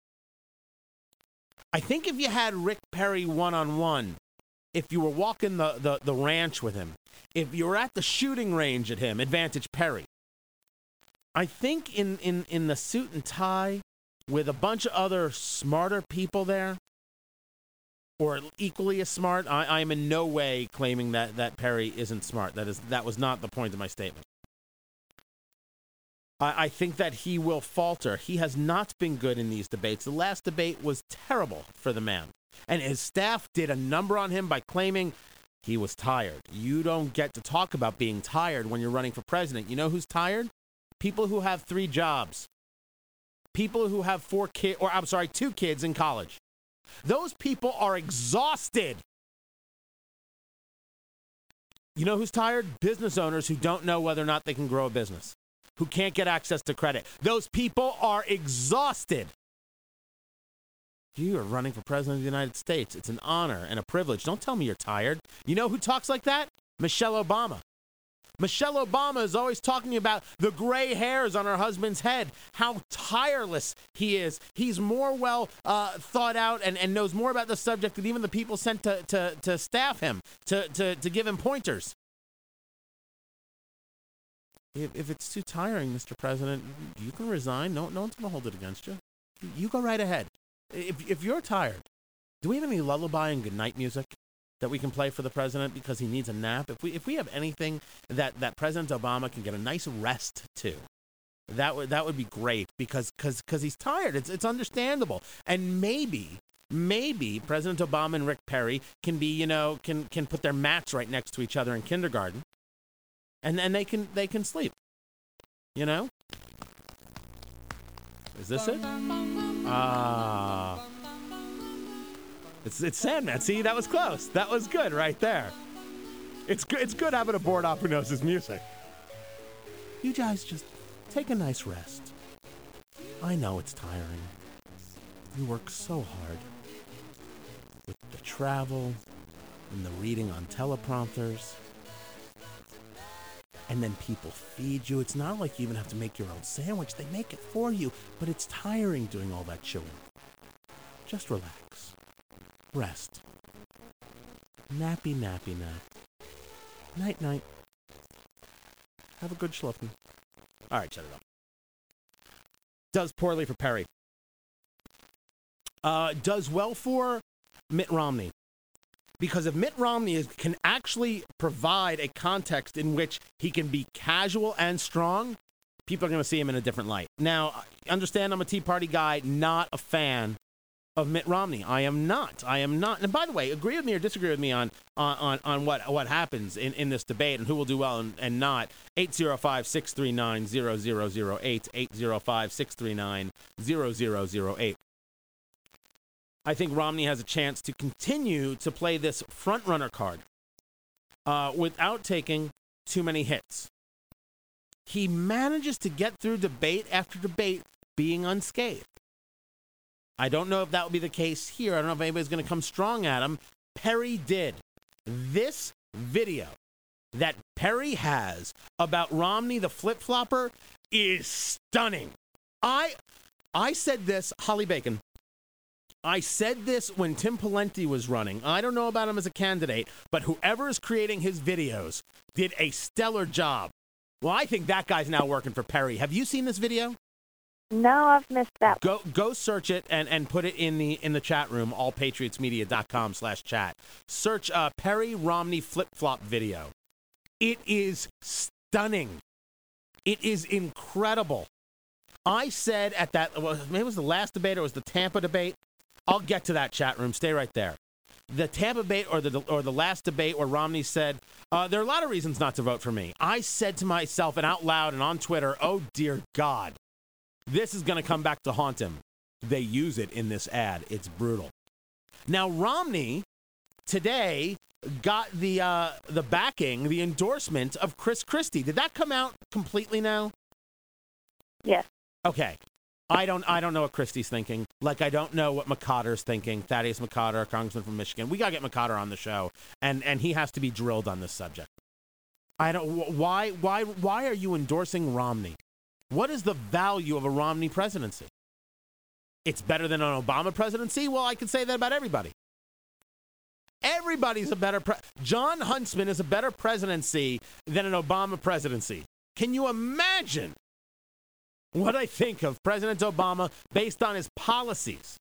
I think if you had Rick Perry one-on-one, if you were walking the, the, the ranch with him, if you were at the shooting range at him, advantage Perry. I think in, in, in the suit and tie with a bunch of other smarter people there, or equally as smart, I, I am in no way claiming that, that Perry isn't smart. That is that was not the point of my statement. I, I think that he will falter. He has not been good in these debates. The last debate was terrible for the man. And his staff did a number on him by claiming he was tired. You don't get to talk about being tired when you're running for president. You know who's tired? People who have three jobs. People who have four kids, or I'm sorry, two kids in college. Those people are exhausted. You know who's tired? Business owners who don't know whether or not they can grow a business, who can't get access to credit. Those people are exhausted. You are running for president of the United States. It's an honor and a privilege. Don't tell me you're tired. You know who talks like that? Michelle Obama. Michelle Obama is always talking about the gray hairs on her husband's head, how tireless he is. He's more well uh, thought out and, and knows more about the subject than even the people sent to, to, to staff him, to, to, to give him pointers. If, if it's too tiring, Mister President, you can resign. No, no one's going to hold it against you. You go right ahead. If, if you're tired, do we have any lullaby and goodnight music that we can play for the president because he needs a nap? If we if we have anything that, that President Obama can get a nice rest to, that would that would be great because cause, cause he's tired. It's it's understandable. And maybe maybe President Obama and Rick Perry can be, you know, can can put their mats right next to each other in kindergarten. And then they can they can sleep. You know? Is this it? Ah. It's it's Sandman. See, that was close. That was good right there. It's good. It's good having a board op who knows his music. You guys just take a nice rest. I know it's tiring. You work so hard with the travel and the reading on teleprompters. And then people feed you. It's not like you even have to make your own sandwich. They make it for you. But it's tiring doing all that chewing. Just relax. Rest. Nappy, nappy, nap. Night, night. Have a good schluffen. All right, shut it up. Does poorly for Perry. Uh, does well for Mitt Romney. Because if Mitt Romney is, can actually provide a context in which he can be casual and strong, people are going to see him in a different light. Now, understand I'm a Tea Party guy, not a fan of Mitt Romney. I am not. I am not. And by the way, agree with me or disagree with me on on, on, on what, what happens in, in this debate and who will do well and, and not. eight oh five, six three nine, zero zero zero eight, eight oh five, six three nine, zero zero zero eight. I think Romney has a chance to continue to play this front-runner card uh, without taking too many hits. He manages to get through debate after debate being unscathed. I don't know if that will be the case here. I don't know if anybody's going to come strong at him. Perry did. This video that Perry has about Romney the flip-flopper is stunning. I, I said this, Holly Bacon, I said this when Tim Pawlenty was running. I don't know about him as a candidate, but whoever is creating his videos did a stellar job. Well, I think that guy's now working for Perry. Have you seen this video? No, I've missed that. Go go search it and, and put it in the in the chat room, all patriots media dot com slash chat. Search uh, Perry Romney flip-flop video. It is stunning. It is incredible. I said at that, well, maybe it was the last debate or it was the Tampa debate. I'll get to that chat room. Stay right there. The Tampa debate or the or the last debate where Romney said, uh, there are a lot of reasons not to vote for me. I said to myself and out loud and on Twitter, oh, dear God, this is going to come back to haunt him. They use it in this ad. It's brutal. Now, Romney today got the uh, the backing, the endorsement of Chris Christie. Did that come out completely now? Yes. Okay. I don't I don't know what Christie's thinking. Like, I don't know what McCotter's thinking. Thaddeus McCotter, congressman from Michigan. We got to get McCotter on the show, and, and he has to be drilled on this subject. I don't why why why are you endorsing Romney? What is the value of a Romney presidency? It's better than an Obama presidency? Well, I could say that about everybody. Everybody's a better pre- John Huntsman is a better presidency than an Obama presidency. Can you imagine what I think of President Obama based on his policies?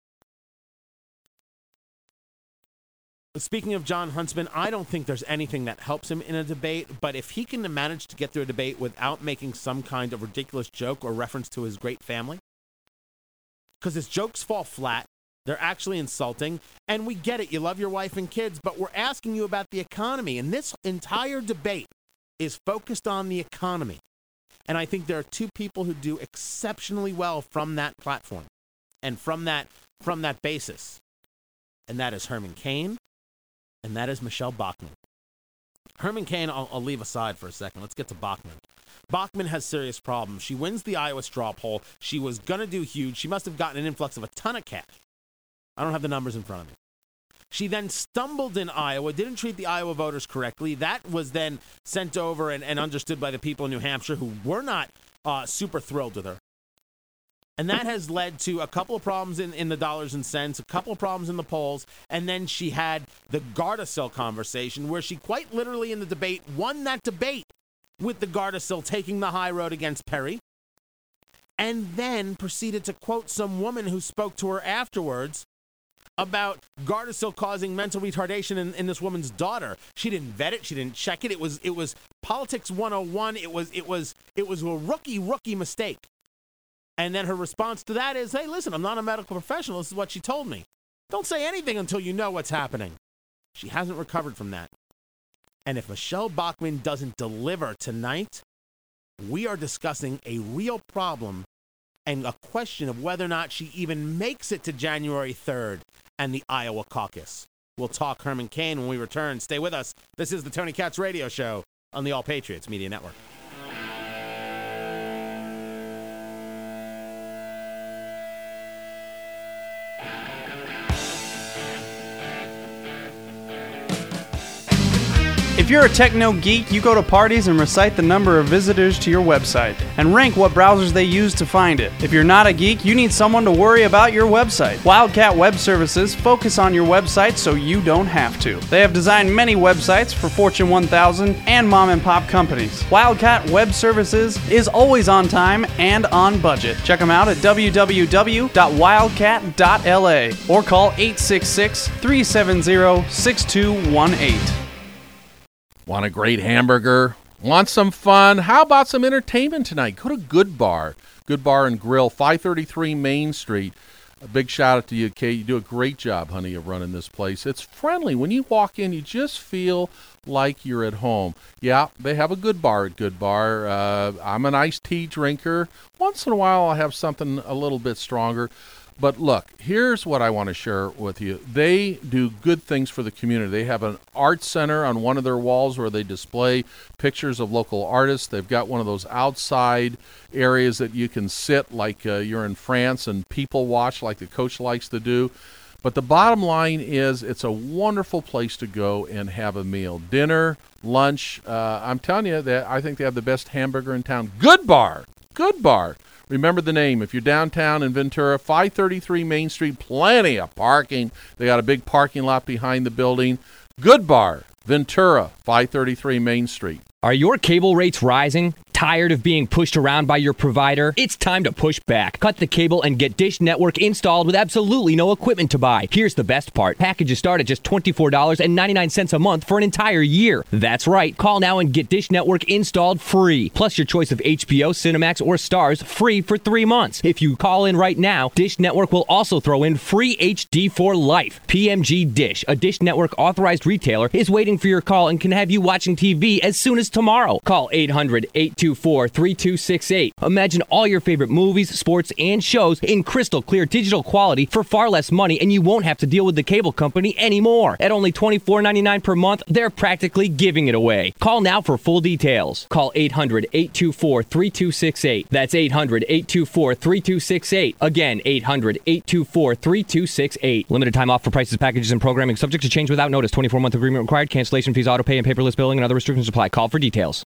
Speaking of John Huntsman, I don't think there's anything that helps him in a debate, but if he can manage to get through a debate without making some kind of ridiculous joke or reference to his great family, because his jokes fall flat, they're actually insulting, and we get it, you love your wife and kids, but we're asking you about the economy, and this entire debate is focused on the economy. And I think there are two people who do exceptionally well from that platform and from that from that basis. And that is Herman Cain, and that is Michelle Bachmann. Herman Cain, I'll, I'll leave aside for a second. Let's get to Bachmann. Bachmann has serious problems. She wins the Iowa straw poll. She was going to do huge. She must have gotten an influx of a ton of cash. I don't have the numbers in front of me. She then stumbled in Iowa, didn't treat the Iowa voters correctly. That was then sent over and, and understood by the people in New Hampshire who were not uh, super thrilled with her. And that has led to a couple of problems in, in the dollars and cents, a couple of problems in the polls, and then she had the Gardasil conversation where she quite literally in the debate won that debate with the Gardasil taking the high road against Perry, and then proceeded to quote some woman who spoke to her afterwards about Gardasil causing mental retardation in, in this woman's daughter. She didn't vet it. She didn't check it. It was it was politics one oh one. It was it was it was a rookie rookie mistake. And then her response to that is, hey, listen, I'm not a medical professional. This is what she told me. Don't say anything until you know what's happening. She hasn't recovered from that. And if Michelle Bachmann doesn't deliver tonight, we are discussing a real problem and a question of whether or not she even makes it to January third and the Iowa caucus. We'll talk Herman Cain when we return. Stay with us. This is the Tony Katz Radio Show on the All Patriots Media Network. If you're a techno geek, you go to parties and recite the number of visitors to your website and rank what browsers they use to find it. If you're not a geek, you need someone to worry about your website. Wildcat Web Services focus on your website so you don't have to. They have designed many websites for Fortune one thousand and mom and pop companies. Wildcat Web Services is always on time and on budget. Check them out at w w w dot wildcat dot l a or call eight six six, three seven zero, six two one eight. Want a great hamburger? Want some fun? How about some entertainment tonight? Go to Good Bar. Good Bar and Grill, five thirty-three Main Street. A big shout out to you, Kate. You do a great job, honey, of running this place. It's friendly. When you walk in, you just feel like you're at home. Yeah, they have a good bar at Good Bar. Uh, I'm an iced tea drinker. Once in a while, I'll have something a little bit stronger. But look, here's what I want to share with you. They do good things for the community. They have an art center on one of their walls where they display pictures of local artists. They've got one of those outside areas that you can sit like uh, you're in France and people watch like the coach likes to do. But the bottom line is it's a wonderful place to go and have a meal. Dinner, lunch. Uh, I'm telling you that I think they have the best hamburger in town. Good Bar. Good Bar. Remember the name. If you're downtown in Ventura, five thirty-three Main Street, plenty of parking. They got a big parking lot behind the building. Good Bar, Ventura, five thirty-three Main Street. Are your cable rates rising? Tired of being pushed around by your provider? It's time to push back. Cut the cable and get Dish Network installed with absolutely no equipment to buy. Here's the best part. Packages start at just twenty-four dollars and ninety-nine cents a month for an entire year. That's right. Call now and get Dish Network installed free. Plus your choice of H B O, Cinemax, or Stars free for three months. If you call in right now, Dish Network will also throw in free H D for life. P M G Dish, a Dish Network authorized retailer, is waiting for your call and can have you watching T V as soon as tomorrow. Call eight hundred, eight two four, three two six eight. Imagine all your favorite movies, sports, and shows in crystal clear digital quality for far less money, and you won't have to deal with the cable company anymore. At only twenty-four ninety-nine per month, they're practically giving it away. Call now for full details. Call eight hundred, eight two four, three two six eight. That's eight hundred, eight two four, three two six eight. Again, eight hundred, eight two four, three two six eight. Limited time offer. Prices, packages, and programming subject to change without notice. twenty-four month agreement required. Cancellation fees, auto pay, and paperless billing and other restrictions apply. Call for details.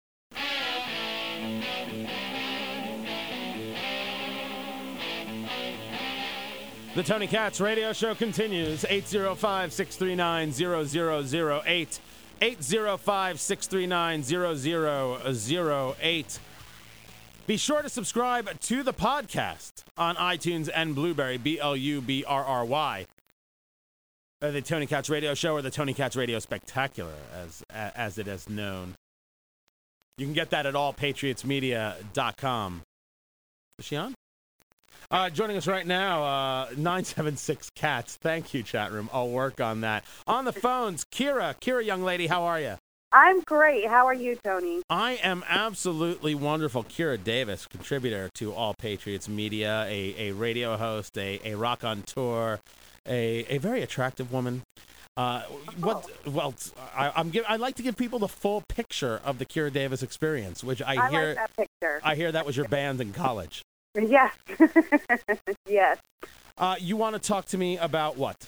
The Tony Katz Radio Show continues. eight oh five, six three nine, zero zero zero eight. eight oh five, six three nine, zero zero zero eight. Be sure to subscribe to the podcast on iTunes and Blueberry, B L U B R R Y. Uh, the Tony Katz Radio Show, or the Tony Katz Radio Spectacular, as as it is known. You can get that at all patriots media dot com. Is she on? Uh, joining us right now, uh, nine seven six Cats. Thank you, chat room. I'll work on that. On the phones, Kira. Kira, young lady, how are you? I'm great. How are you, Tony? I am absolutely wonderful. Kira Davis, contributor to All Patriots Media, a, a radio host, a, a rock on tour, a, a very attractive woman. Uh, what? Well, I, I'm give, I like to give people the full picture of the Kira Davis experience, which I, I hear. like that picture. I hear that was your band in college. Yes. Yes. Uh, you want to talk to me about what?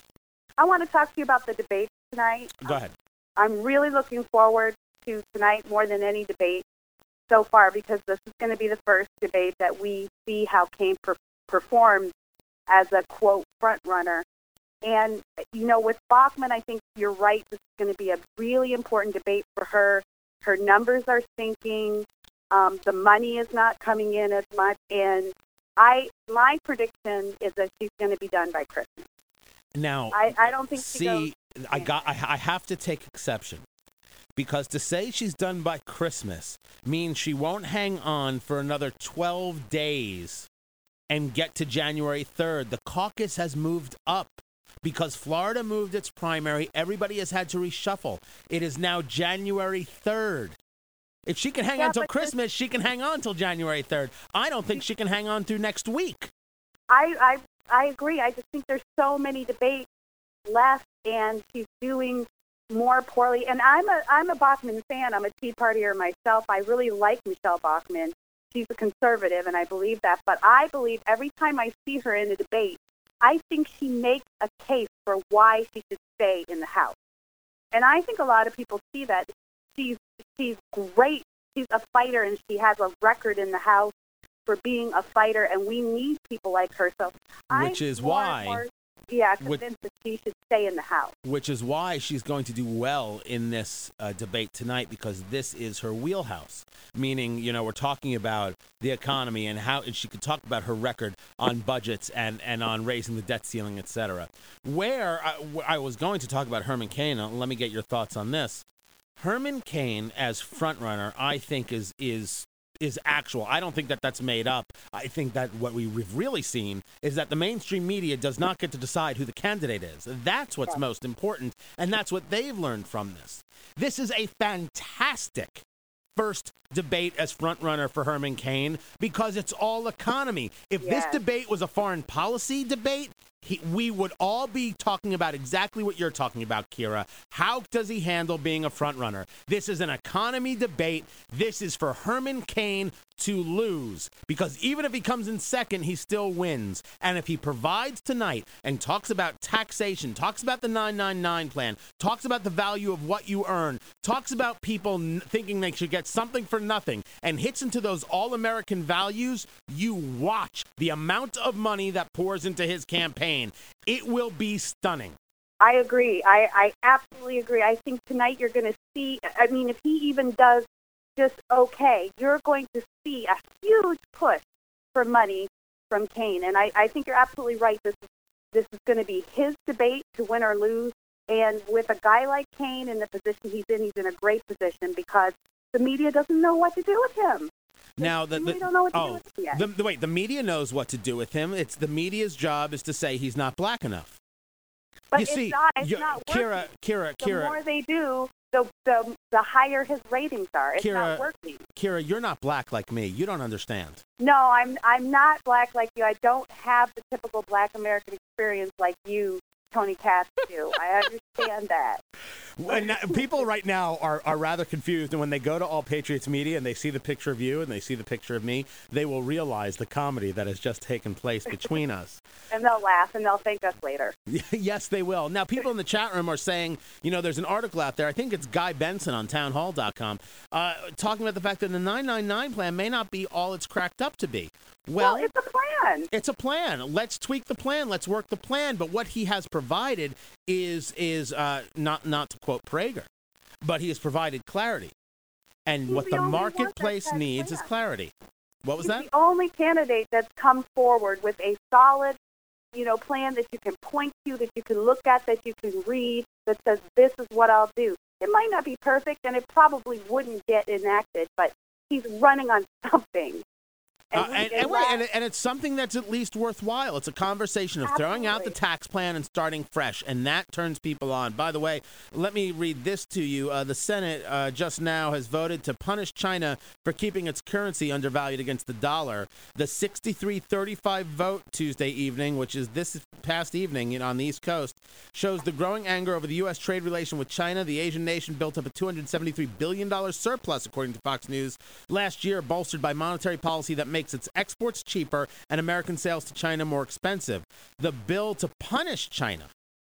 I want to talk to you about the debate tonight. Go ahead. I'm really looking forward to tonight more than any debate so far because this is going to be the first debate that we see how Kaine per- performed as a, quote, front runner. And, you know, with Bachmann, I think you're right. This is going to be a really important debate for her. Her numbers are sinking. Um, the money is not coming in as much. And I, my prediction is that she's going to be done by Christmas. Now, I, I don't think she see, goes, I got, I, I have to take exception. Because to say she's done by Christmas means she won't hang on for another twelve days and get to January third. The caucus has moved up because Florida moved its primary. Everybody has had to reshuffle. It is now January third. If she can hang Yeah, on till but Christmas, she can hang on till January third. I don't think she can hang on through next week. I, I, I agree. I just think there's so many debates left, and she's doing more poorly. And I'm a I'm a Bachmann fan. I'm a Tea Partier myself. I really like Michelle Bachmann. She's a conservative, and I believe that. But I believe every time I see her in a debate, I think she makes a case for why she should stay in the House. And I think a lot of people see that. She's she's great. She's a fighter, and she has a record in the House for being a fighter, and we need people like her. So Which I'm is more why- and more, yeah, Which- convinced that she should stay in the House. Which is why she's going to do well in this uh, debate tonight, because this is her wheelhouse. Meaning, you know, we're talking about the economy and how and she could talk about her record on budgets and, and on raising the debt ceiling, et cetera. Where I, where I was going to talk about Herman Cain, uh, let me get your thoughts on this. Herman Cain as frontrunner, I think, is is is actual. I don't think that that's made up. I think that what we've really seen is that the mainstream media does not get to decide who the candidate is. That's what's most important, and that's what they've learned from this. This is a fantastic first debate as frontrunner for Herman Cain because it's all economy. If Yes. this debate was a foreign policy debate, he, we would all be talking about exactly what you're talking about, Kira. How does he handle being a frontrunner? This is an economy debate. This is for Herman Cain to lose because even if he comes in second, he still wins. And if he provides tonight and talks about taxation, talks about the nine nine nine plan, talks about the value of what you earn, talks about people n- thinking they should get something for nothing, and hits into those all-American values, you watch the amount of money that pours into his campaign. It will be stunning. I agree. I, I absolutely agree. I think tonight you're going to see, I mean, if he even does just okay, you're going to see a huge push for money from Cain. And I, I think you're absolutely right. This is, this is going to be his debate to win or lose. And with a guy like Cain in the position he's in, he's in a great position because the media doesn't know what to do with him. Now, the, We the, don't know what to oh, do with him yet. the, the, wait, the media knows what to do with him. It's the media's job is to say he's not black enough. But you it's see, not, it's you- not Kira, working. Kira, The Kira, more they do, the, the, the higher his ratings are. It's Kira, not working. Kira, you're not black like me. You don't understand. No, I'm I'm not black like you. I don't have the typical black American experience like you, Tony Katz, do. I understand that. When, uh, people right now are, are rather confused, and when they go to All Patriots Media and they see the picture of you and they see the picture of me, they will realize the comedy that has just taken place between us. And they'll laugh and they'll thank us later. Yes, they will. Now, people in the chat room are saying, you know, there's an article out there, I think it's Guy Benson on town hall dot com, uh, talking about the fact that the nine nine nine plan may not be all it's cracked up to be. Well, Well, it's a plan. It's a plan. Let's tweak the plan. Let's work the plan. But what he has provided is is uh, not not to quote Prager, but he has provided clarity. And He's what the the only one marketplace that has needs plan. is clarity. What was He's that? the only candidate that's come forward with a solid, you know, plan that you can point to, that you can look at, that you can read, that says this is what I'll do. It might not be perfect, and it probably wouldn't get enacted, but he's running on something. Uh, we- and, and, wait, and, and it's something that's at least worthwhile. It's a conversation of throwing out the tax plan and starting fresh, and that turns people on. By the way, let me read this to you. Uh, the Senate uh, just now has voted to punish China for keeping its currency undervalued against the dollar. The sixty-three thirty-five vote Tuesday evening, which is this past evening on the East Coast, shows the growing anger over the U S trade relation with China. The Asian nation built up a two hundred seventy-three billion dollars surplus, according to Fox News, last year, bolstered by monetary policy that makes its exports cheaper and American sales to China more expensive. The bill to punish China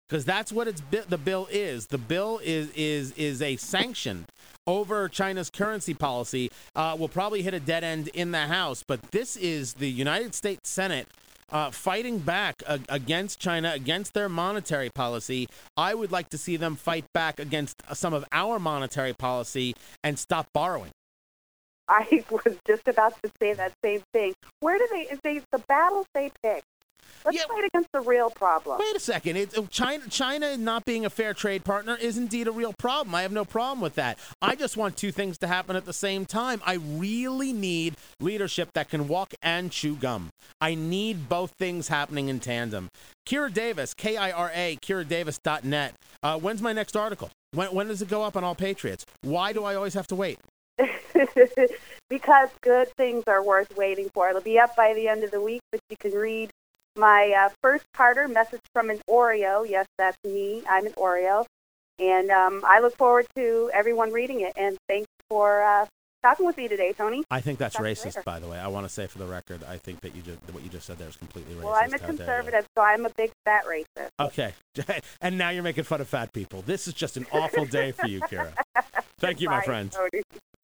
because that's what it's bi- the bill is. The bill is is is a sanction over China's currency policy. Uh, will probably hit a dead end in the House, but this is the United States Senate uh, fighting back uh, against China, against their monetary policy. I would like to see them fight back against some of our monetary policy and stop borrowing. I was just about to say that same thing. Where do they, is they the battles they pick? Let's Yeah. fight against the real problem. Wait a second. It, uh, China, China not being a fair trade partner is indeed a real problem. I have no problem with that. I just want two things to happen at the same time. I really need leadership that can walk and chew gum. I need both things happening in tandem. Kira Davis, K I R A, Kira Davis dot net. Uh, when's my next article? When, when does it go up on All Patriots? Why do I always have to wait? Because good things are worth waiting for. It'll be up by the end of the week, but you can read my uh, first parter, Message from an Oreo. Yes, that's me. I'm an Oreo. And um, I look forward to everyone reading it. And thanks for uh, talking with me today, Tony. I think that's Talk racist, later. by the way. I want to say for the record, I think that you just, what you just said there is completely racist. Well, I'm a How dare you. conservative, so I'm a big fat racist. Okay. And now you're making fun of fat people. This is just an awful day for you, Kira. Thank you, my Bye, friend. Tony.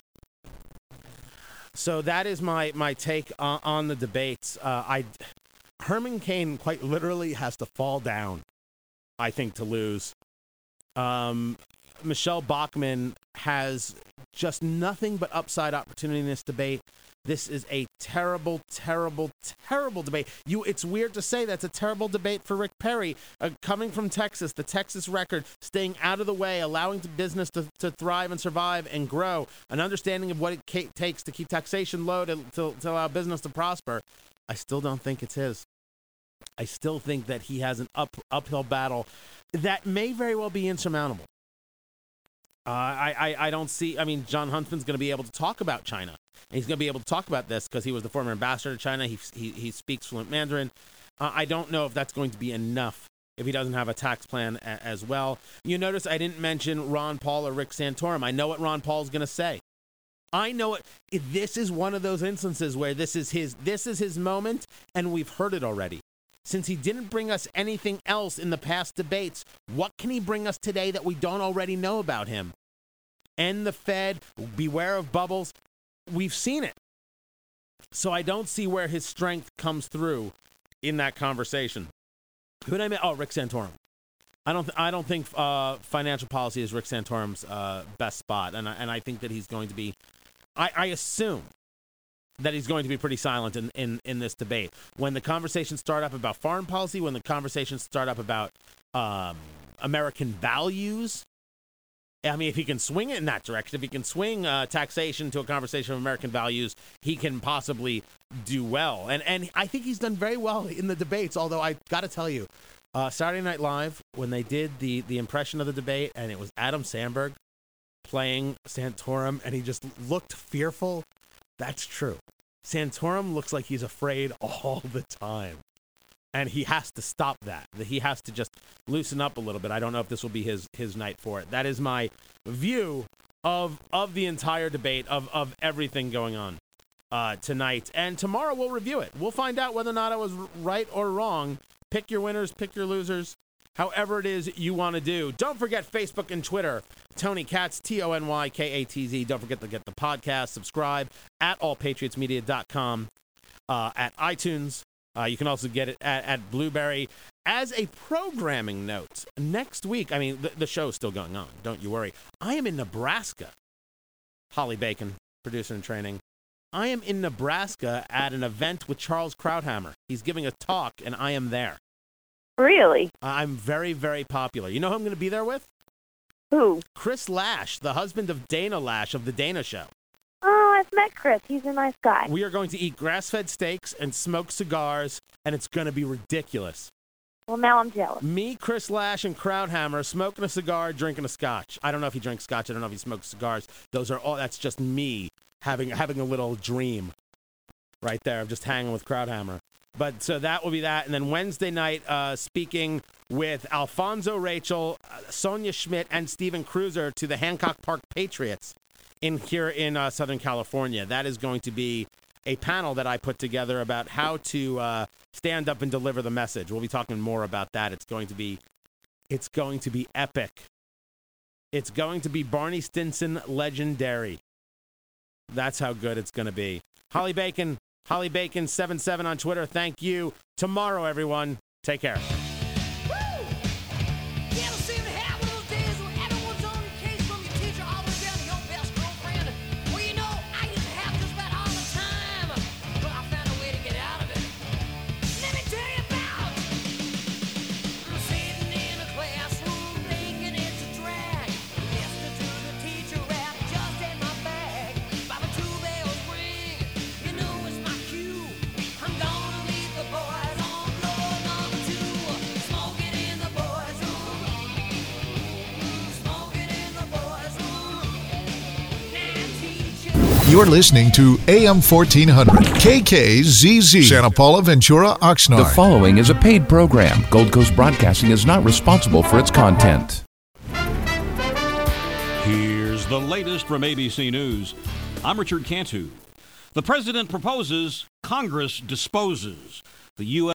So that is my, my take on, on the debates. Uh, I Herman Cain quite literally has to fall down, I think, to lose. Um, Michelle Bachmann has just nothing but upside opportunity in this debate. This is a terrible, terrible, terrible debate. You, it's weird to say that's a terrible debate for Rick Perry, uh, coming from Texas, the Texas record, staying out of the way, allowing the business to, to thrive and survive and grow, an understanding of what it ca- takes to keep taxation low to, to, to allow business to prosper. I still don't think it's his. I still think that he has an up uphill battle that may very well be insurmountable. Uh, I, I, I don't see, I mean, John Huntsman's going to be able to talk about China. And he's going to be able to talk about this because he was the former ambassador to China. He, he, he speaks fluent Mandarin. Uh, I don't know if that's going to be enough if he doesn't have a tax plan a, as well. You notice I didn't mention Ron Paul or Rick Santorum. I know what Ron Paul's going to say. I know it. This is one of those instances where this is his, this is his moment, and we've heard it already. Since he didn't bring us anything else in the past debates, what can he bring us today that we don't already know about him? End the Fed, beware of bubbles. We've seen it. So I don't see where his strength comes through in that conversation. Who did I mean? Oh, Rick Santorum. I don't. Th- I don't think uh, financial policy is Rick Santorum's uh, best spot, and I, and I think that he's going to be. I, I assume that he's going to be pretty silent in, in, in this debate. When the conversations start up about foreign policy, when the conversations start up about um, American values, I mean, if he can swing it in that direction, if he can swing uh, taxation to a conversation of American values, he can possibly do well. And and I think he's done very well in the debates, although I got to tell you, uh, Saturday Night Live, when they did the, the impression of the debate, and it was Adam Sandberg playing Santorum, and he just looked fearful. That's true. Santorum looks like he's afraid all the time. And he has to stop that. He has to just loosen up a little bit. I don't know if this will be his, his night for it. That is my view of of the entire debate, of, of everything going on uh, tonight. And tomorrow we'll review it. We'll find out whether or not I was right or wrong. Pick your winners, pick your losers, however it is you want to do. Don't forget Facebook and Twitter. Tony Katz, T O N Y K A T Z. Don't forget to get the podcast, subscribe at all patriots media dot com, uh, at iTunes. Uh, you can also get it at, at Blueberry. As a programming note, next week, I mean, the, the show is still going on. Don't you worry. I am in Nebraska. Holly Bacon, producer in training. I am in Nebraska at an event with Charles Krauthammer. He's giving a talk, and I am there. Really? I'm very, very popular. You know who I'm going to be there with? Who? Chris Lash, the husband of Dana Lash of The Dana Show. Oh, I've met Chris. He's a nice guy. We are going to eat grass-fed steaks and smoke cigars, and it's going to be ridiculous. Well, now I'm jealous. Me, Chris Lash, and Krauthammer smoking a cigar, drinking a scotch. I don't know if he drinks scotch. I don't know if he smokes cigars. Those are all. That's just me having having a little dream right there of just hanging with Krauthammer. But so that will be that. And then Wednesday night, uh, speaking with Alfonso Rachel, uh, Sonia Schmidt, and Steven Cruiser to the Hancock Park Patriots in here in uh, Southern California. That is going to be a panel that I put together about how to uh, stand up and deliver the message. We'll be talking more about that. It's going to be It's going to be epic. It's going to be Barney Stinson legendary. That's how good it's going to be. Holly Bacon, Holly Bacon seven seven on Twitter. Thank you. Tomorrow, everyone. Take care. You're listening to A M fourteen hundred, K K Z Z, Santa Paula, Ventura, Oxnard. The following is a paid program. Gold Coast Broadcasting is not responsible for its content. Here's the latest from A B C News. I'm Richard Cantu. The president proposes, Congress disposes. The U S